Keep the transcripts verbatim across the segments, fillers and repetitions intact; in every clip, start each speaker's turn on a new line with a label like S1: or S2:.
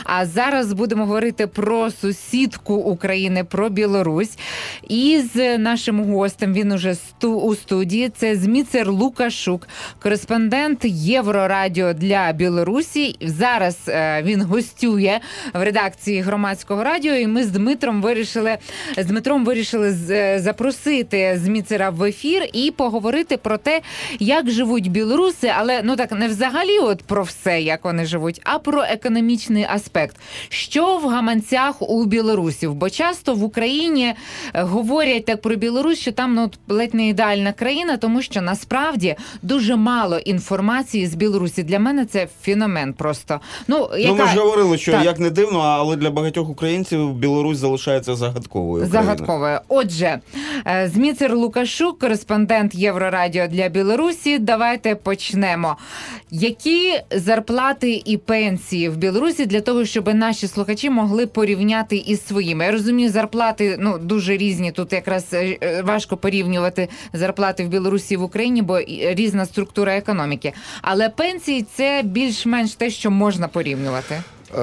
S1: А зараз будемо говорити про сусідку України, про Білорусь. І з нашим гостем, він уже у студії, це Зміцер Лукашук, кореспондент Єврорадіо для Білорусі. Зараз він гостює в редакції Громадського радіо, і ми з Дмитром вирішили, з Дмитром вирішили запросити Зміцера в ефір і поговорити про те, як живуть білоруси, але ну так не взагалі от про все, як вони живуть, а про економічний аспект. Що в гаманцях у білорусів? Бо часто в Україні говорять так про Білорусь, що там ну, ледь не ідеальна країна, тому що насправді дуже мало інформації з Білорусі. Для мене це феномен просто. Ну, яка...
S2: ну ми ж говорили, що
S1: так.
S2: як не дивно, але для багатьох українців Білорусь залишається загадковою.
S1: Загадковою. Отже, Зміцер Лукашук, кореспондент Єврорадіо для Білорусі. Давайте почнемо. Які зарплати і пенсії в Білорусі для того, щоб наші слухачі могли порівняти із своїми? Я розумію, зарплати ну, дуже різні. Тут якраз важко порівнювати зарплати в Білорусі і в Україні, бо різна структура економіки. Але пенсії – це більш-менш те, що можна порівнювати.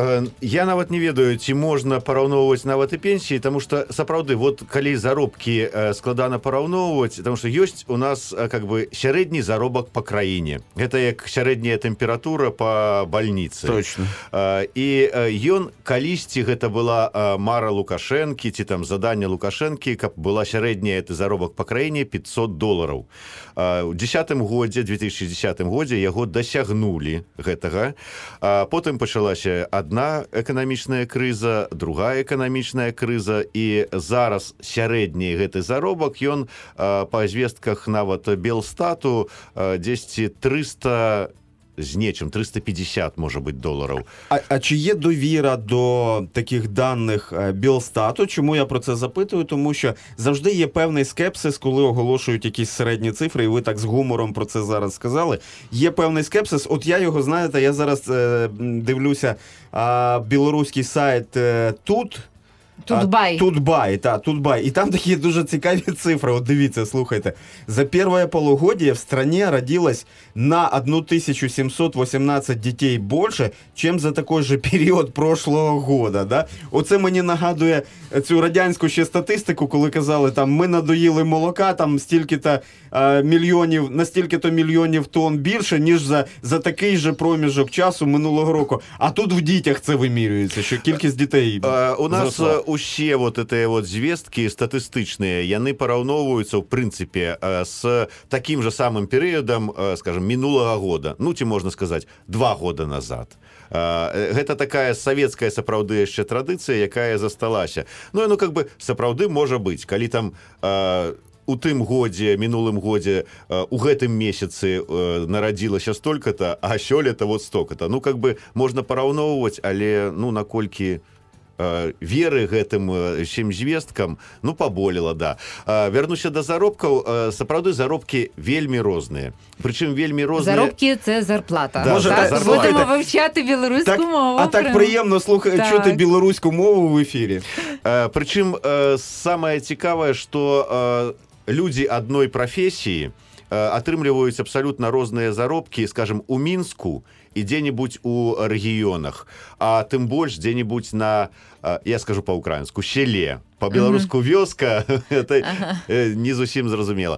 S3: Я нават не ведаю, ці можна параўноўваць нават і пенсіі, тому што сапраўды вот калі заробкі складана параўноўваць, тому што ёсць у нас как бы сярэдні заробак па краіне. Гэта як сярэдняя тэмпература па бальніцы.
S2: Точно.
S3: І ён калісьці гэта была мара Лукашэнкі ці там заданне Лукашэнкі, каб была сярэдняя это заробак па краіне пятьсот долараў. У дзесятым годзе, две тысячи десятым годзе яго дасягнулі гэтага. Потым пачалася одна эканамічная крыза, другая эканамічная крыза, і зараз сярэдні гэты заробак, ён па звестках нават Белстату дзесьці триста з нечым, триста пятьдесят, може бути, доларів.
S2: А, а чи є довіра до таких даних Белстату? Чому я про це запитую? Тому що завжди є певний скепсис, коли оголошують якісь середні цифри, і ви так з гумором про це зараз сказали. Є певний скепсис. От я його, знаєте, я зараз е, дивлюся е, білоруський сайт е, «Тут».
S1: Тутбай.
S2: Тутбай, так, Тутбай. І там такі дуже цікаві цифри. От дивіться, слухайте. За первое полугодие в стране родилось на тисячу сімсот вісімнадцять дітей більше, чим за такий же період прошлого года. Да? Оце мені нагадує цю радянську ще статистику, коли казали, там, ми надоїли молока, там стільки-то а, мільйонів, на стільки-то мільйонів тонн більше, ніж за, за такий же проміжок часу минулого року. А тут в дітях це вимірюється, що кількість дітей
S3: а, у нас
S2: зросла.
S3: Усе вот эти вот звесткі статыстычныя, яны параўноўваюцца, в прынцыпе, с таким же самым перыядам, скажем, минулого года. Ну, ці можна сказаць, два года назад. Гэта такая савецкая сапраўды яшчэ традыцыя, якая засталася. Ну, ну, как бы, сапраўды можа быць, калі там у тым годзе, мінулым годзе, у гэтым месяцы нарадзілася столькі-то, а сёлета вот столько-то. Ну, как бы, можна параўноўваць, але, ну, наколькі... веры гэтым всем звесткам, ну, паболела, да. Вярнуся да заробкаў, сапраўды заробкі вельмі розныя. Прычым вельмі розныя...
S1: Заробкі – це зарплата.
S3: Да,
S2: Може,
S1: так?
S3: зарплата.
S1: Будемо вивчати білоруську
S2: так,
S1: мову.
S2: А так
S1: прям.
S2: приємно слухати,
S1: так.
S2: чути білоруську мову в ефірі.
S3: Прычым, самае цікавае, што людзі адной прафесіі атрымліваюць абсалютна розныя заробкі, скажем, у Мінску і дзе-небудзь у рэгіёнах, а тым больш дзе-небудзь на, я скажу па-украінску, селе. Па-беларуску вёска, это не зусім зразумела.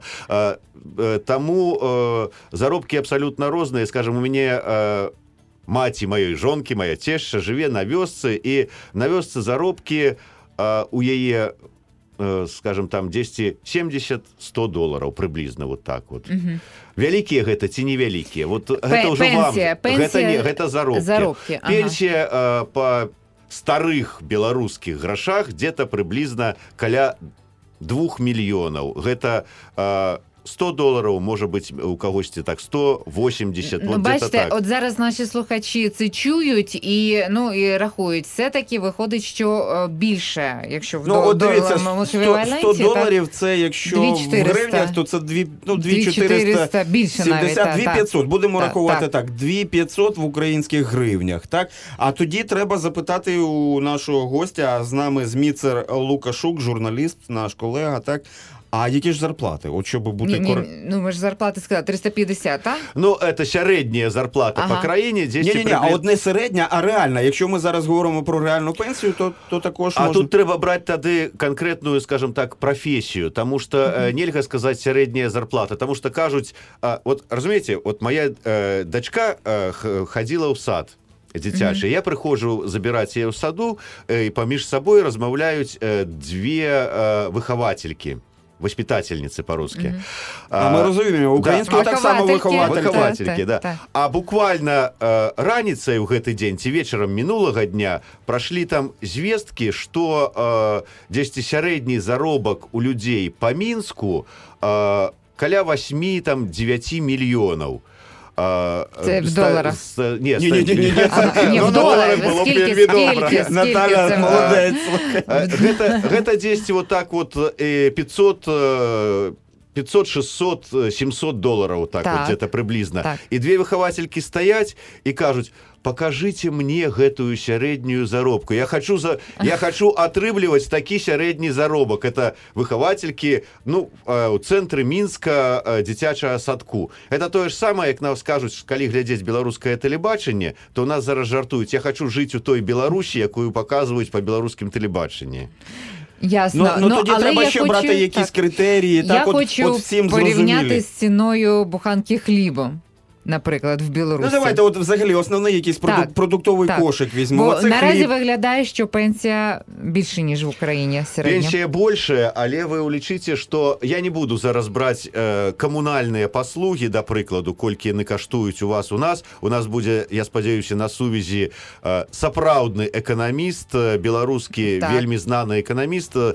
S3: Таму заробкі абсалютна розныя. Скажем, у мяне маці маёй жонкі, моя цешча жыве на вёсцы, і на вёсцы заробкі у яе, скажем, там десять семьдесят сто долларов приблизно вот так вот. Угу. Вялікія гэта ці невялікія? Вот
S1: П-
S3: гэта ўжо
S1: пенсія,
S3: вам.
S1: пенсія,
S3: гэта не, гэта заробкі.
S1: заробкі, ага.
S3: Пенсія э, по старых беларускіх грашах где-то приблизно каля двух мільёнаў. Гэта э, сто доларів, може бути у когось так сто вісімдесят.
S1: Ну, бачите, так. От зараз наші слухачі це чують і, ну, і рахують. Все-таки виходить, що більше, якщо в
S2: ну,
S1: до,
S2: дивіться,
S1: еквіваленті.
S2: сто доларів це, якщо
S1: дві чотириста.
S2: в гривнях, то це дві чотириста
S1: більше навіть.
S2: дві п'ятсот. Будемо
S1: так,
S2: рахувати
S1: так.
S2: так, дві п'ятсот в українських гривнях. Так? А тоді треба запитати у нашого гостя, а з нами Зміцер Лукашук, журналіст, наш колега, так? А які ж зарплати? От щоб бути
S1: Ні, ні,
S2: кор...
S1: ну ми ж зарплати сказали, триста п'ятдесят, так?
S3: Ну, це середня зарплата
S1: Ага.
S3: по країні. Десь
S2: Ні, ні, ні,
S3: приблизно-
S2: а от не середня, а реальна. Якщо ми зараз говоримо про реальну пенсію, то, то також
S3: А
S2: можна...
S3: тут треба брати тоді конкретну, скажімо так, професію, тому що mm-hmm. нельзя сказати середня зарплата, тому що кажуть, а, от розумієте, от моя е, дочка е, ходила в сад дитячий, mm-hmm. я приходжу забирати її в саду, е, і поміж собою розмовляють е, дві е, виховательки. Воспитательницы по-русски.
S1: Mm-hmm.
S2: А, а ми розуміємо, українською
S1: да.
S2: так само виховательки.
S3: Виховательки,
S1: так,
S3: да.
S1: так.
S3: А буквально э, раніцай у гэты дзень, ці вечарам мінулага дня, прашлі там звесткі, што э, дзесьці сярэдні заробак у людзей па Мінску э, каля восьми там девяти мільёнаў.
S1: Це в доларах?
S3: Ні,
S2: Ні, ні, ні, ні.
S1: Ні, в доларах. Скільки, скільки,
S2: Наталя,
S1: скільки
S2: молодець.
S3: Гэта, гэта дзесьці вот так вот пятьсот, пятьсот, шестьсот, семьсот долларов, так,
S1: так
S3: вот где-то приблизно.
S1: Так.
S3: И две выховательки стоять и кажут: покажите мне гэтую сярэднюю заробку. Я хочу, за... я хочу атрымліваць такі сярэдні заробак. Это выховательки, ну, у цэнтры Мінска дзіцячага садку. Это тое ж самае, як нам скажуць, калі глядзець беларускае тэлебачанне, то у нас зараз жартуюць: я хочу жыць у той Беларусі, якую паказваюць па беларускім тэлебачанні.
S1: Ясно.
S2: Ну, ну,
S1: ну
S2: тоді
S1: але
S2: треба
S1: я
S2: ще
S1: хочу,
S2: брати якісь
S1: так,
S2: критерії. Так,
S1: я
S2: от,
S1: хочу
S2: от всім
S1: порівняти
S2: зрозумілі.
S1: з ціною буханки хлібу, наприклад, в Білорусі.
S2: Ну давайте, от взагалі основний якийсь продук,
S1: Так,
S2: продуктовий
S1: так.
S2: кошик візьмемо.
S1: Бо
S2: Це
S1: наразі
S2: хліб.
S1: виглядає, що пенсія більше, ніж в Україні середня.
S3: Пенсія большая, але вы улічыце, што я не буду зараз браць э, камунальныя паслугі, да прыкладу, колькі яны каштуюць у вас, у нас. У нас будзе, я спадзяюся, на сувязі э, сапраўдны эканаміст, беларускі
S1: Так.
S3: вельмі знаны эканаміст, э,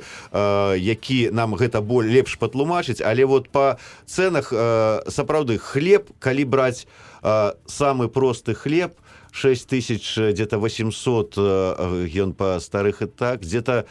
S3: які нам гэта боль лепш патлумачыць, але вот па цэнах э, сапраўды хлеб, калі браць э, самы просты хлеб, шесть тысяч, где-то восемьсот, ён по старых и так, где-то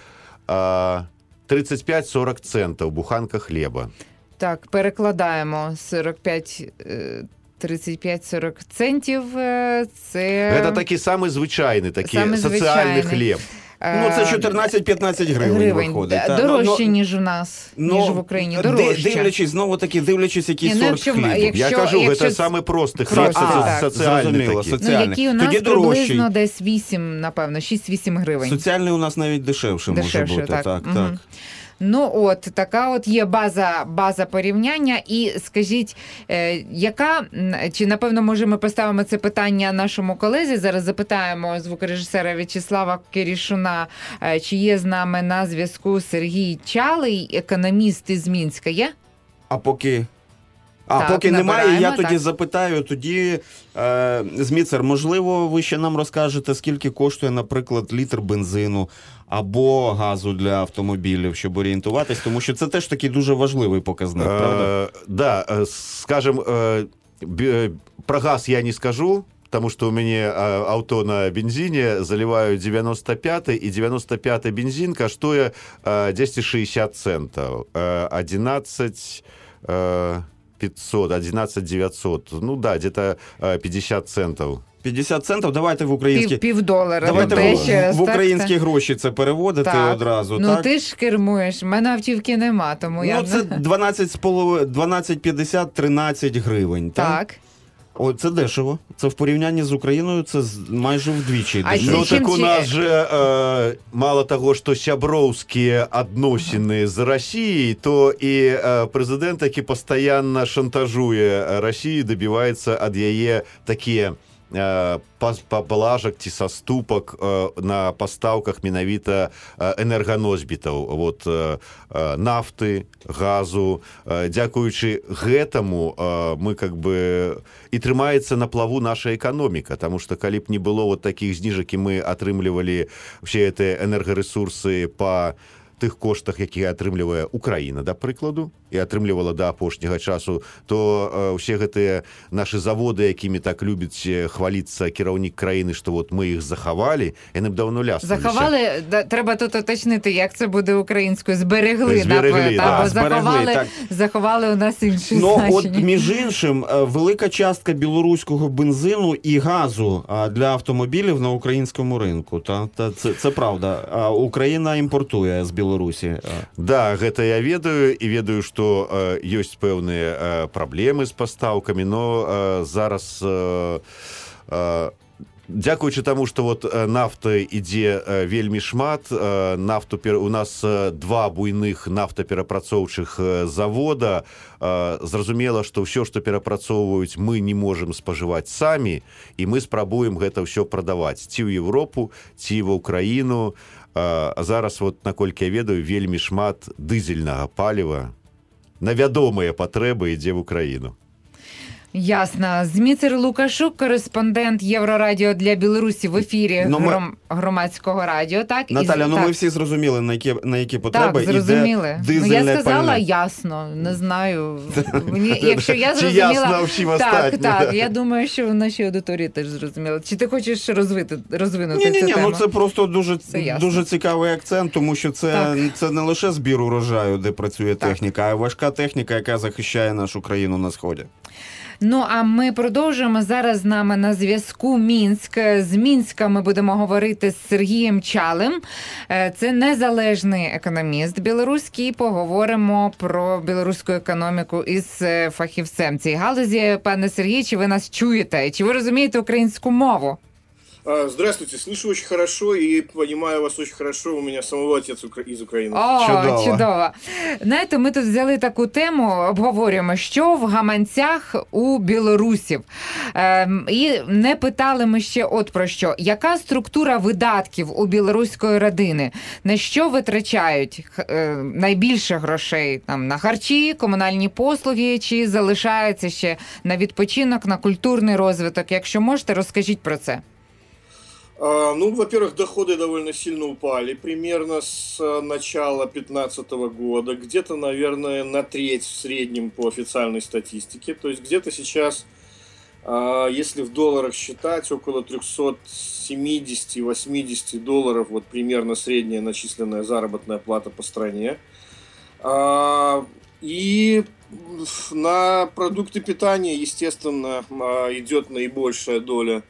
S3: тридцать пять сорок центов буханка хлеба.
S1: Так, перекладаємо сорок п'ять, тридцять п'ять сорок центів. Це...
S3: Гэта такі самы звычайны, такі
S1: Самы
S3: сацыяльны
S1: звычайны.
S3: хлеб.
S2: Ну, це чотирнадцять-п'ятнадцять гривень,
S1: гривень.
S2: виходить.
S1: Д-
S2: так?
S1: Дорожче,
S2: Ну,
S1: ніж у нас,
S2: ну,
S1: ніж в Україні.
S2: ди-
S1: Дорожче.
S2: Дивлячись, знову таки, дивлячись, який
S1: Ні, ну,
S2: сорт
S1: якщо-
S2: хлібу.
S1: якщо-
S3: Я кажу,
S1: якщо
S3: гэта
S1: це-
S3: самый просты хлеб,
S1: Просто,
S3: соці-
S1: так.
S3: соціальний
S2: Зрозуміло,
S3: такі.
S1: Ну,
S2: соціальний.
S1: які у нас
S2: Тоді дорожчий.
S1: приблизно десь вісім, напевно, шість-вісім гривень.
S2: Соціальний у нас навіть дешевше, може
S1: Дешевше,
S2: бути.
S1: так.
S2: Так, так.
S1: Мгм. Ну от, така от є база, база порівняння. І скажіть, е, яка, м, чи напевно, може ми поставимо це питання нашому колезі, зараз запитаємо звукорежисера В'ячеслава Кирішуна, е, чи є з нами на зв'язку Сергій Чалий, економіст із Мінська, є?
S2: А поки... А,
S1: Так,
S2: поки немає,
S1: набираємо,
S2: я тоді
S1: так.
S2: запитаю, тоді, е, Зміцер, можливо, ви ще нам розкажете, скільки коштує, наприклад, літр бензину або газу для автомобілів, щоб орієнтуватись, тому що це теж такий дуже важливий показник, правда?
S3: Э, Да, э, скажем, э, бе- про газ я не скажу, потому что у меня э, авто на бензине, заливаю девяносто пятый, и девяносто пятый бензин коштует э, десять шестьдесят центов, э, одиннадцать пятьсот, одиннадцать девятьсот, ну да, где-то э, пятьдесят центов.
S2: п'ятдесят центів, давайте в українські...
S1: Пів, пів долара.
S2: Давайте
S1: Тобто,
S2: в,
S1: ще раз,
S2: в
S1: так,
S2: українські
S1: так.
S2: гроші це переводити
S1: Так.
S2: одразу,
S1: Ну
S2: так?
S1: ти ж кермуєш, в мене автівки нема, тому я...
S2: Ну, це дванадцять з половиною, дванадцять п'ятдесят, тринадцять гривень, так?
S1: Так.
S2: О, це дешево. Це в порівнянні з Україною, це з- майже вдвічі
S1: А
S2: дешево.
S3: Ну
S1: чим
S3: так у
S1: ці-
S3: нас же э, мало того, что сяброўскія адносіны з Расіяй, то і э, прэзідэнт, які пастаянна шантажуе Расію, дабіваецца ад яе такія э, пас- паблажак ці саступак э, на пастаўках менавіта э, энерганосьбітаў, вот э, э, нафты, газу. Э, дзякуючы гэтаму э, мы как бы і трымаецца на плаву наша эканоміка, таму што калі б не было вот такіх зніжак, і мы атрымлівалі все гэтыя энергарэсурсы па тых коштах, якія атрымлівае Украіна, да прыкладу, і атрымлівала да апошняга часу, то э, ўсе гэтыя нашы заводы, якімі так любіць э, хваліцца кіраўнік краіны, што вот мы іх захавалі, яны б даўно ляснуліся.
S1: Заховали, да, треба тут уточнити, як це буде українською. Зберегли,
S3: Зберегли,
S1: напевно,
S3: да,
S1: або
S2: зберегли,
S1: заховали,
S2: так.
S1: заховали у нас інші
S2: Ну, от,
S1: значення.
S2: між іншим, е, велика частка білоруського бензину і газу а, для автомобілів на українському ринку. Та, та, це, це правда. А Україна імпортує з Білорусі Беларусі.
S3: Да, гэта я ведаю і ведаю, што э, ёсць пэўныя э, праблемы з пастаўкамі, но э, зараз э, э, дзякуючы таму, што вот нафта ідзе вельмі шмат, нафту у нас два буйных нафтаперапрацоўчых завода, зразумела, што ўсё, што перапрацоўваюць, мы не можам спажываць самі, і мы спрабуем гэта ўсё прадаваць ці ў Еўропу, ці ва ўкраіну. А зараз, вот, наколькі я ведаю, вельмі шмат дызельнага паліва на вядомыя патрэбы ідзе в Україну.
S1: Ясно. Зміцер Лукашук, кореспондент Єврорадіо для Білорусі в ефірі
S2: ну, ми...
S1: гром... громадського радіо. Так?
S2: Наталя,
S1: І...
S2: ну
S1: так.
S2: ми всі зрозуміли, на які, на які потреби
S1: так, зрозуміли.
S2: іде дизельне
S1: ну, я сказала
S2: пальне.
S1: Ясно, не знаю. Мені, якщо я
S3: Чи
S1: зрозуміла...
S3: ясно всім
S1: так,
S3: остатнім?
S1: так, я думаю, що в нашій аудиторії теж зрозуміли. Чи ти хочеш розвити, розвинути
S2: ні, ні,
S1: цю
S2: ні,
S1: тему?
S2: ну це просто дуже,
S1: Це
S2: дуже цікавий акцент, тому що це, це не лише збір урожаю, де працює
S1: так.
S2: техніка, а важка техніка, яка захищає нашу країну на Сході.
S1: Ну, а ми продовжуємо. Зараз з нами на зв'язку Мінськ. З Мінська ми будемо говорити з Сергієм Чалим. Це незалежний економіст білоруський. Поговоримо про білоруську економіку із фахівцем цієї галузі. Пане Сергій, чи ви нас чуєте? Чи ви розумієте українську мову?
S4: Здравствуйте, слышу очень хорошо и понимаю вас очень хорошо. У меня самого отец из України.
S1: О,
S2: чудово.
S1: чудово. Знаєте, ми тут взяли таку тему, обговорюємо, що в гаманцях у білорусів. Ем, і не питали ми ще от про що. Яка структура видатків у білоруської родини? На що витрачають е, найбільше грошей? Там, на харчі, комунальні послуги, чи залишається ще на відпочинок, на культурний розвиток? Якщо можете, розкажіть про це.
S4: Ну, во-первых, доходы довольно сильно упали, примерно с начала две тысячи пятнадцатого года, где-то, наверное, на треть в среднем по официальной статистике, то есть где-то сейчас, если в долларах считать, около триста семьдесят - восемьдесят долларов, вот примерно средняя начисленная заработная плата по стране. И на продукты питания, естественно, идет наибольшая доля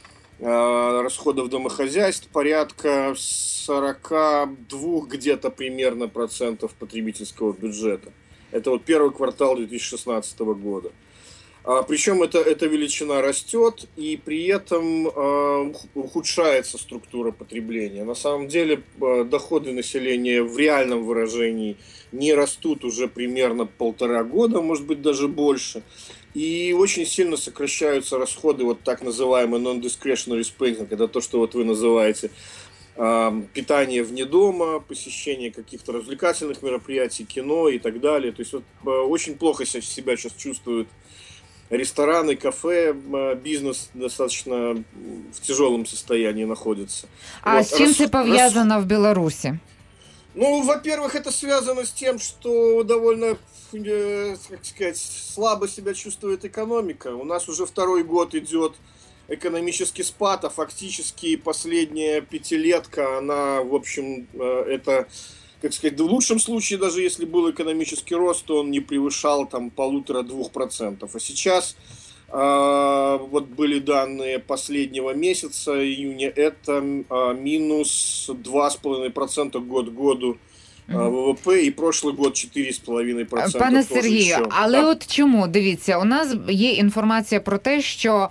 S4: расходов домохозяйств, порядка сорок два где-то примерно процентов потребительского бюджета. Это вот первый квартал две тысячи шестнадцатого года. А, причем это, эта величина растет, и при этом э, ухудшается структура потребления. На самом деле э, доходы населения в реальном выражении не растут уже примерно полтора года, может быть даже больше. И очень сильно сокращаются расходы, вот так называемый non-discretionary spending, это то, что вот вы называете э, питание вне дома, посещение каких-то развлекательных мероприятий, кино и так далее. То есть вот, э, очень плохо себя сейчас чувствуют рестораны, кафе, бизнес достаточно в тяжелом состоянии находится.
S1: А
S4: вот.
S1: с чем
S4: Рас...
S1: это повязано Рас... в Беларуси?
S4: Ну, во-первых, это связано с тем, что довольно, э, как сказать, слабо себя чувствует экономика. У нас уже второй год идет экономический спад, а фактически последняя пятилетка, она, в общем, э, это... как сказать, в лучшем случае, даже если был экономический рост, то он не превышал там полутора-двух процентов. А сейчас э, вот были данные последнего месяца, июня, это э, минус два с половиной процента год к году ВВП, і прошлий год чотири з половиною відсотка.
S1: Пане Сергію,
S4: ще.
S1: але
S4: так.
S1: от чому? Дивіться, у нас є інформація про те, що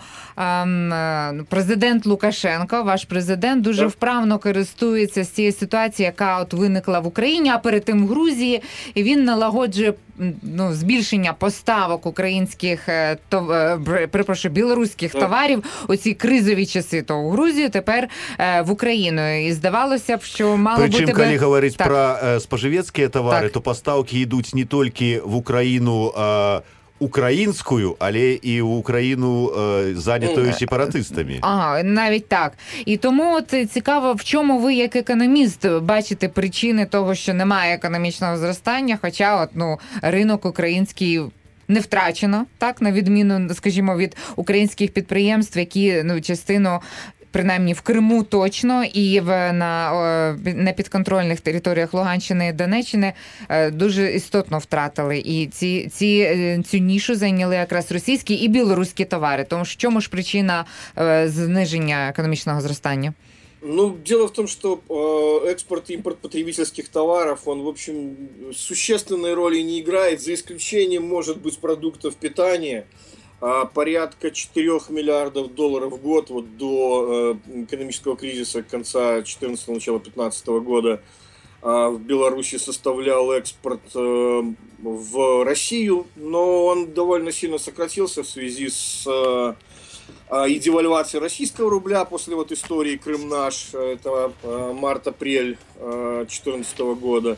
S1: ем, президент Лукашенко, ваш президент, дуже так. вправно користується з цією ситуацією, яка от виникла в Україні, а перед тим в Грузії, і він налагоджує ну, збільшення поставок українських, тов... перепрошую, білоруських так. товарів у ці кризові часи, то в Грузію, тепер е, в Україну. І здавалося б, що мало
S3: Причем,
S1: бути...
S3: Причем, коли говорить
S1: так.
S3: про е, споживецкие товары, так. то поставки йдуть не тільки в Україну е, українською, але і в Україну е, зайнятою сепаратистами.
S1: Ага, навіть так. І тому от цікаво, в чому ви як економіст бачите причини того, що немає економічного зростання, хоча от, ну, ринок український не втрачено, так, на відміну, скажімо, від українських підприємств, які, ну, частину принаймні в Криму точно, і в, на, на підконтрольних територіях Луганщини і Донеччини дуже істотно втратили. І ці, ці, цю нішу зайняли якраз російські і білоруські товари. Тому що в чому ж причина зниження економічного зростання?
S4: Ну, дело в том, что э, экспорт и импорт потребительских товаров, он, в общем, существенной роли не играет, за исключением, может быть, продуктов питания. А порядка четырёх миллиардов долларов в год вот до э, экономического кризиса конца четырнадцатого, начала пятнадцатого года э, в Беларуси составлял экспорт э, в Россию, но он довольно сильно сократился в связи с э, и девальвацией российского рубля после вот истории Крым наш, это э, март-апрель э, две тысячи четырнадцатого года.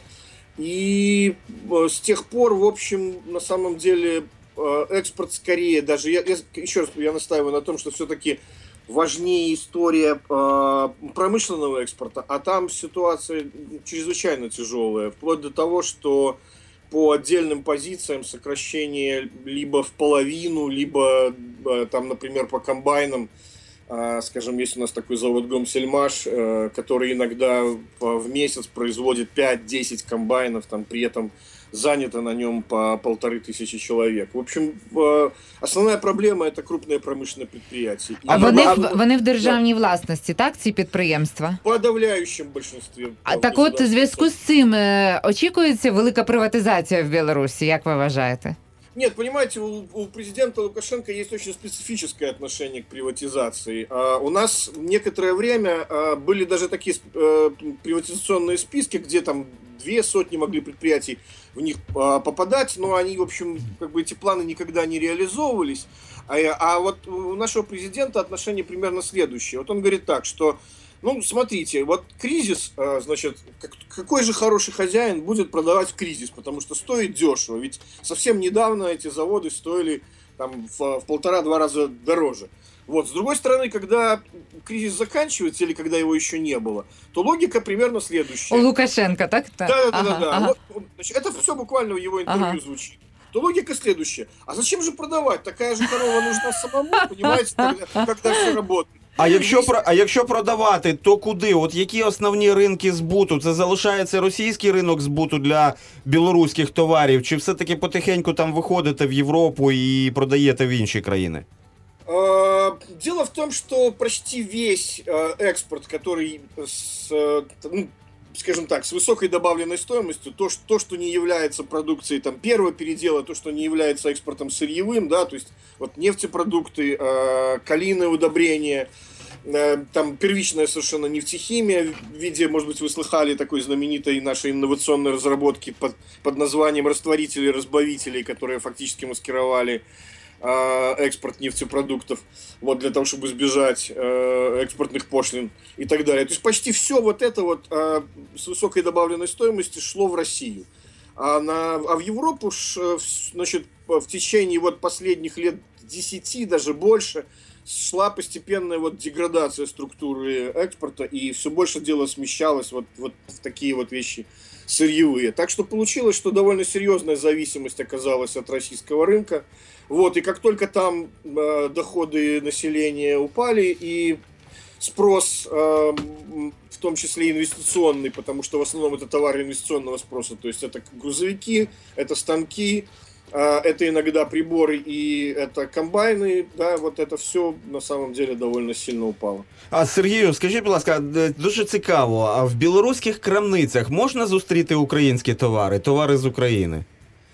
S4: И э, с тех пор, в общем, на самом деле экспорт скорее, даже я, я еще раз я настаиваю на том, что все-таки важнее история э, промышленного экспорта, а там ситуация чрезвычайно тяжелая, вплоть до того, что по отдельным позициям сокращение либо в половину, либо э, там, например, по комбайнам, э, скажем, есть у нас такой завод Гомсельмаш, э, который иногда в месяц производит пять-десять комбайнов, там при этом занято на нем по полторы тысячи человек. В общем, основна проблема – это крупне промишлене підприємства.
S1: А вони, в, вони в державній власності, так, ці підприємства?
S4: В подавляючому більшості.
S1: А так от, у зв'язку з цим очікується велика приватизація в Білорусі, як ви вважаєте?
S4: Нет, понимаете, у, у президента Лукашенко есть очень специфическое отношение к приватизации. А у нас некоторое время а, были даже такие а, приватизационные списки, где там две сотни могли предприятий в них а, попадать, но они, в общем, как бы эти планы никогда не реализовывались. А, а вот у нашего президента отношение примерно следующее. Вот он говорит так, что ну, смотрите, вот кризис, значит, какой же хороший хозяин будет продавать в кризис, потому что стоит дешево, ведь совсем недавно эти заводы стоили там в, в полтора-два раза дороже. Вот, с другой стороны, когда кризис заканчивается или когда его еще не было, то логика примерно следующая.
S1: У Лукашенко, так?
S4: Да-да-да. Ага, ага. Вот, значит, это все буквально в его интервью ага. звучит. То логика следующая. А зачем же продавать? Такая же корова нужна самому, понимаете, когда, когда все работает.
S2: А якщо, а якщо продавати, то куди? От які основні ринки збуту? Це залишається російський ринок збуту для білоруських товарів? Чи все-таки потихеньку там виходите в Європу і продаєте в інші країни?
S4: Дело в том, что почти весь экспорт, который, с, ну, скажем так, с высокой добавленной стоимостью, то, что, то, что не является продукцией там, первого передела, то, что не является экспортом сырьевым, да, то есть вот нефтепродукты, э, калийные удобрения, э, там первичная совершенно нефтехимия в виде, может быть, вы слыхали такой знаменитой нашей инновационной разработки под, под названием растворителей-разбавителей, которые фактически маскировали экспорт нефтепродуктов, вот, для того, чтобы избежать э, экспортных пошлин и так далее. То есть почти все вот это вот э, с высокой добавленной стоимостью шло в Россию. А, на, а в Европу, ш, значит, в течение вот последних лет десяти, даже больше, шла постепенная вот деградация структуры экспорта, и все больше дело смещалось вот, вот в такие вот вещи сырьевые. Так что получилось, что довольно серьезная зависимость оказалась от российского рынка. Вот, и как только там э, доходы населения упали, и спрос, э, в том числе инвестиционный, потому что в основном это товары инвестиционного спроса, то есть это грузовики, это станки, э, это иногда приборы и это комбайны, да, вот это все на самом деле довольно сильно упало.
S2: А, Сергію, скажіть, будь ласка, дуже цікаво, а в білоруських крамницях можна зустріти українські товари, товари з України?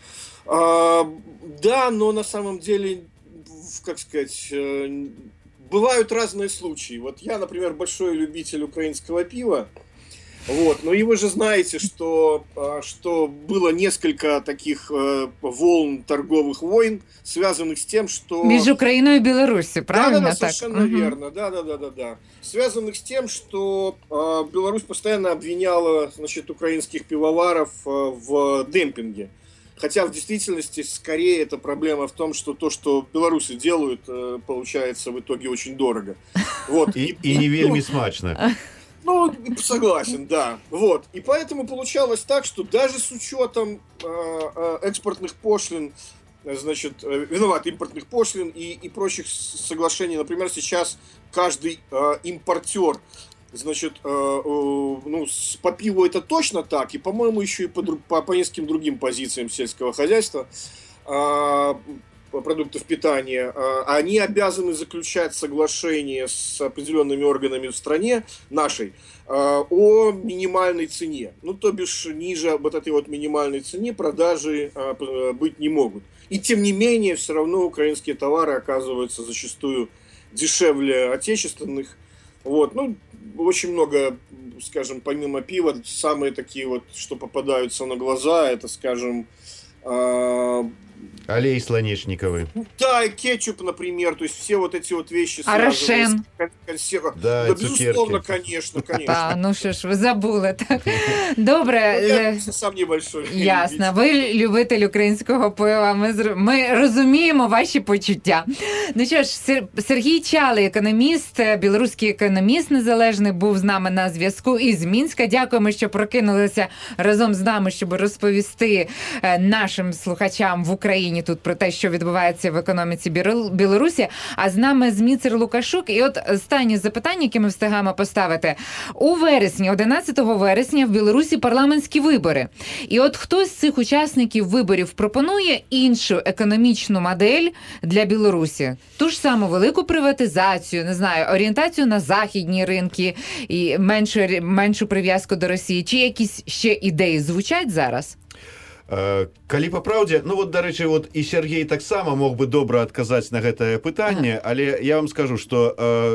S4: А, да, но на самом деле, как сказать, бывают разные случаи. Вот я, например, большой любитель украинского пива, вот, но и вы же знаете, что, что было несколько таких волн торговых войн, связанных с тем, что...
S1: Между Украиной и Беларусью, правильно?
S4: Да, да, да, совершенно так? верно, да, да, да, да, да. Связанных с тем, что Беларусь постоянно обвиняла, значит, украинских пивоваров в демпинге. Хотя в действительности скорее эта проблема в том, что то, что белорусы делают, получается в итоге очень дорого. Вот.
S3: И, и, и не вельми смачно.
S4: Ну, согласен, да. Вот. И поэтому получалось так, что даже с учетом экспортных пошлин, значит, виноват импортных пошлин и, и прочих соглашений, например, сейчас каждый импортер, значит, э, э, ну, по пиву это точно так, и, по-моему, еще и по, по, по нескольким другим позициям сельского хозяйства, э, продуктов питания, они обязаны заключать соглашение с определенными органами в стране нашей о минимальной цене. Ну, то бишь, ниже вот этой вот минимальной цене продажи быть не могут. И тем не менее, все равно украинские товары оказываются зачастую дешевле отечественных. Вот, ну, очень много, скажем, помимо пива, самые такие вот, что попадаются на глаза, это, скажем,
S3: Алей слонечниковый.
S4: Да, и кетчуп, например, то есть все вот эти вот вещи.
S1: Арашен.
S4: Консерва.
S3: Да,
S4: Да,
S3: цукерки.
S4: безусловно, конечно, конечно.
S1: Та, ну що ж, ви забули. Так. Добре.
S4: Ну, я
S1: е,
S4: сам небольшой.
S1: Ясно, ви любитель українського пива. Ми зр- ми розуміємо ваші почуття. Ну що ж, Сер- Сергій Чалий, економіст, е, білоруський економіст незалежний, був з нами на зв'язку із Мінська. Дякуємо, що прокинулися разом з нами, щоб розповісти е, нашим слухачам в Україні тут про те, що відбувається в економіці Біру- Білорусі. А з нами Зміцер Лукашук. І от останнє запитання, яке ми встигаємо поставити. У вересні, одинадцятого вересня, в Білорусі парламентські вибори. І от хтось з цих учасників виборів пропонує іншу економічну модель для Білорусі. Ту ж саму велику приватизацію, не знаю, орієнтацію на західні ринки і меншу, меншу прив'язку до Росії. Чи якісь ще ідеї звучать зараз?
S3: Калі па праўдзе, ну вот, дарэчы, вот і Сергей таксама мог бы добра адказаць на гэтае пытанне, але я вам скажу, што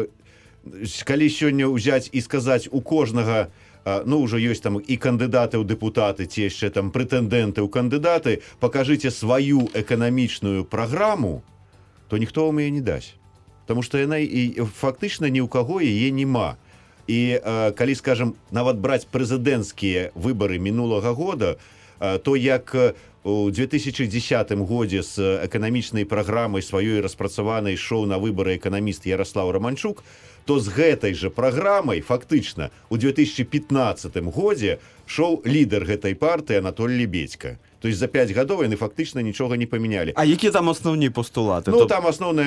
S3: э, калі сёння ўзяць і сказаць у кожнага, э, ну ўжо ёсць там і кандыдаты ў дэпутаты, ці яшчэ там прэтэндэнты ў кандыдаты, пакажыце сваю эканамічную праграму, то ніхто вам яе не дасць. Таму што яна і фактычна ні ў каго яе няма. І э, калі, скажам, нават браць прэзідэнцкія выбары мінулага года, то як у две тысячи дзесятым годзе з эканамічнай праграмай сваёй распрацаванай ішоў на выбары эканаміст Ярослав Романчук, то з гэтай жа праграмай фактычна у две тысячи пятнадцатым годзе шоў лідар гэтай партыі Анатолий Лебедько. То есть за пять гадоў яны фактычна нічога не памянялі.
S2: А які там основні постулати?
S3: Ну,
S2: Тоб-
S3: там асноўны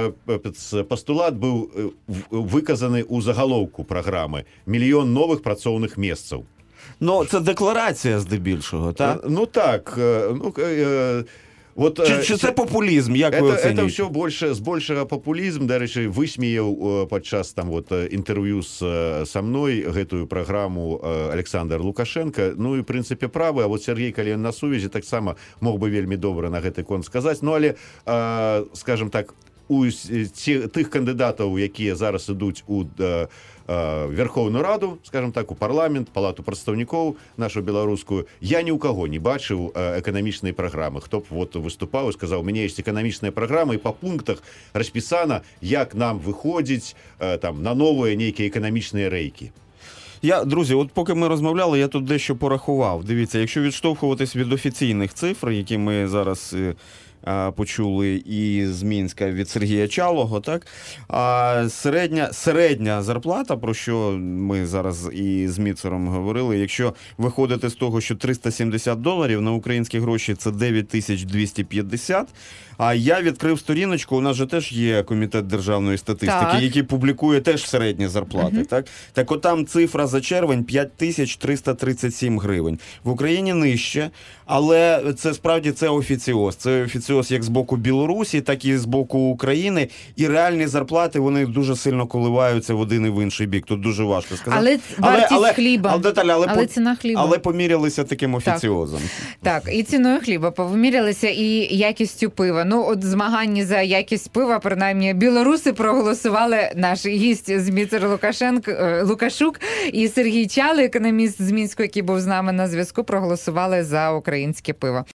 S3: э, пастулат быў э, выказаны ў загалоўку праграмы. Мільён новых працоўных месцаў.
S2: Ну, це декларація здебільшого, так?
S3: Ну так, э, ну, э, вот,
S2: Чи, чи це популізм, як ви
S3: это, это
S2: оцінюєте?
S3: все больше, збольшага популізм, дарэчы, высмеяў э, падчас там вот інтэрв'ю с, са мной гэтую праграму э, Александр Лукашенко. Ну і в прынцыпе правы, а вот Сергей, калі ён на сувязі, таксама мог бы вельмі добра на гэты конт сказаць. Ну але, э, скажем так, у ці, тых кандыдатаў, якія зараз ідуць у э, Верховную Раду, скажем так, у парламент, палату прадстаўнікоў нашу беларускую, я ні ў каго не бачыў эканамічнай праграмы. Хто б вот выступаў і сказаў, у мяне есть эканамічная праграма, і па пунктах распісана, як нам выходзіць там на новыя нейкія еканамічныя рэйкі.
S2: Я, друзі, от поки ми розмовляли, я тут дещо порахував. Дивіться, якщо відштовхуватись від офіційних цифр, які ми зараз е, е, почули і з Мінська від Сергія Чалого, так, а середня, середня зарплата, про що ми зараз і з Міцером говорили, якщо виходити з того, що триста сімдесят доларів на українські гроші це дев'ять тисяч двісті п'ятдесят. А я відкрив сторіночку, у нас же теж є комітет державної статистики,
S1: Так.
S2: який публікує теж середні зарплати. Uh-huh. Так? Так от там цифра за червень п'ять тисяч триста тридцять сім гривень. В Україні нижче, але це справді це офіціоз. Це офіціоз як з боку Білорусі, так і з боку України. І реальні зарплати, вони дуже сильно коливаються в один і в інший бік. Тут дуже важко сказати.
S1: Але вартість хліба.
S2: Але, деталі, але,
S1: але
S2: по,
S1: ціна хліба.
S2: Але помірялися таким офіціозом.
S1: Так, так, і ціною хліба помірялися, і якістю пива. Ну, от змаганні за якість пива, принаймні, білоруси проголосували, наш гість Зміцер Лукашенко, Лукашук і Сергій Чалий, економіст з Мінську, який був з нами на зв'язку, проголосували за українське пиво.